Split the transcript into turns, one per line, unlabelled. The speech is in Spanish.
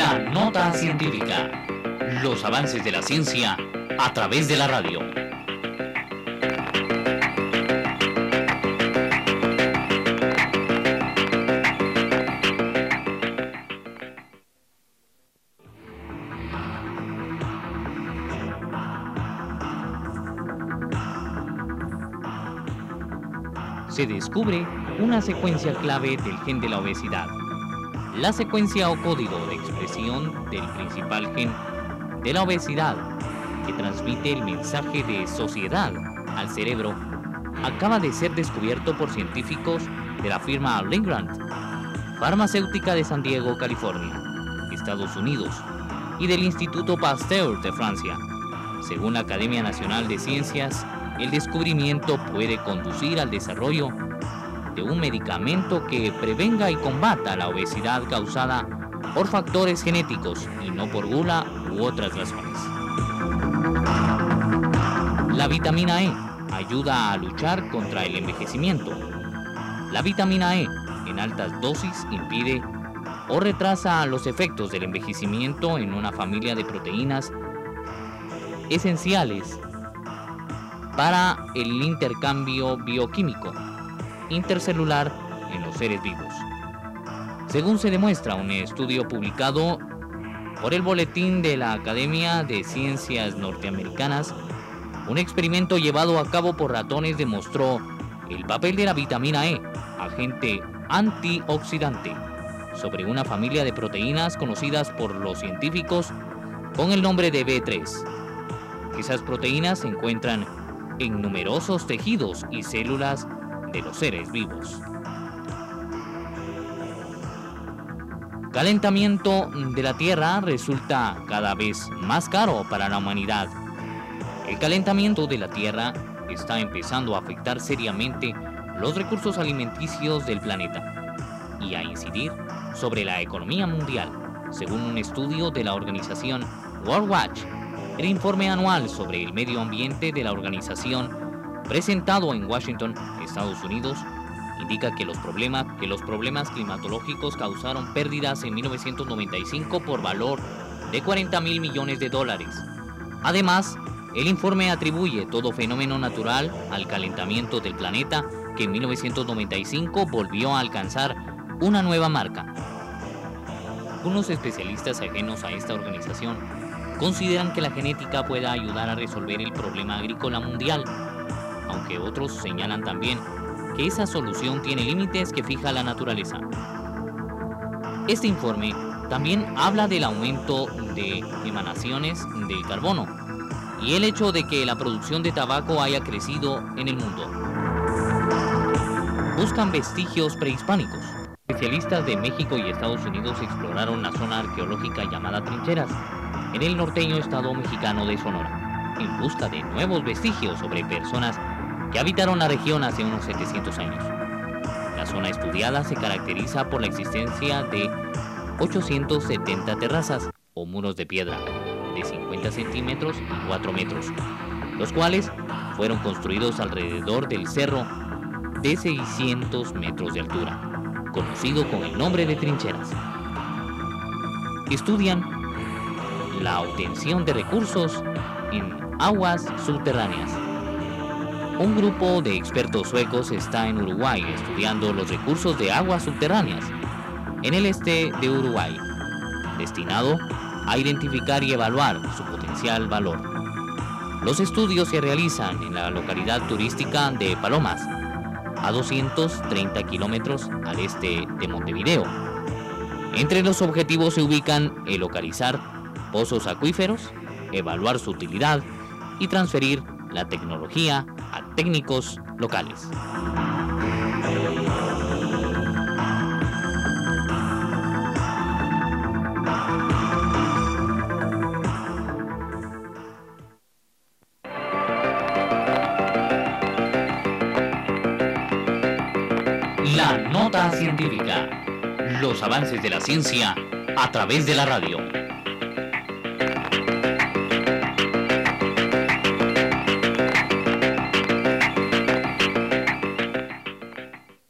La nota científica. Los avances de la ciencia a través de la radio. Se descubre una secuencia clave del gen de la obesidad. La secuencia o código de expresión del principal gen de la obesidad que transmite el mensaje de sociedad al cerebro acaba de ser descubierto por científicos de la firma Legrand, farmacéutica de San Diego, California, Estados Unidos, y del Instituto Pasteur de Francia. Según la Academia Nacional de Ciencias, el descubrimiento puede conducir al desarrollo de un medicamento que prevenga y combata la obesidad causada por factores genéticos y no por gula u otras razones. La vitamina E ayuda a luchar contra el envejecimiento. La vitamina E en altas dosis impide o retrasa los efectos del envejecimiento en una familia de proteínas esenciales para el intercambio bioquímico intercelular en los seres vivos. Según se demuestra un estudio publicado por el Boletín de la Academia de Ciencias Norteamericanas, un experimento llevado a cabo por ratones demostró el papel de la vitamina E, agente antioxidante, sobre una familia de proteínas conocidas por los científicos con el nombre de B3. Esas proteínas se encuentran en numerosos tejidos y células de los seres vivos. Calentamiento de la Tierra resulta cada vez más caro para la humanidad. El calentamiento de la Tierra está empezando a afectar seriamente los recursos alimenticios del planeta y a incidir sobre la economía mundial. Según un estudio de la organización World Watch, el informe anual sobre el medio ambiente de la organización presentado en Washington, Estados Unidos, indica que los problemas climatológicos causaron pérdidas en 1995 por valor de $40.000 millones. Además, el informe atribuye todo fenómeno natural al calentamiento del planeta, que en 1995 volvió a alcanzar una nueva marca. Unos especialistas ajenos a esta organización consideran que la genética pueda ayudar a resolver el problema agrícola mundial, aunque otros señalan también que esa solución tiene límites que fija la naturaleza. Este informe también habla del aumento de emanaciones del carbono y el hecho de que la producción de tabaco haya crecido en el mundo. Buscan vestigios prehispánicos. Especialistas de México y Estados Unidos exploraron la zona arqueológica llamada Trincheras, en el norteño estado mexicano de Sonora, en busca de nuevos vestigios sobre personas que habitaron la región hace unos 700 años. La zona estudiada se caracteriza por la existencia de 870 terrazas o muros de piedra de 50 centímetros y 4 metros, los cuales fueron construidos alrededor del cerro de 600 metros de altura, conocido con el nombre de Trincheras. Estudian la obtención de recursos en aguas subterráneas. Un grupo de expertos suecos está en Uruguay estudiando los recursos de aguas subterráneas en el este de Uruguay, destinado a identificar y evaluar su potencial valor. Los estudios se realizan en la localidad turística de Palomas, a 230 kilómetros al este de Montevideo. Entre los objetivos se ubican el localizar pozos acuíferos, evaluar su utilidad y transferir la tecnología a técnicos locales. La nota científica. Los avances de la ciencia a través de la radio.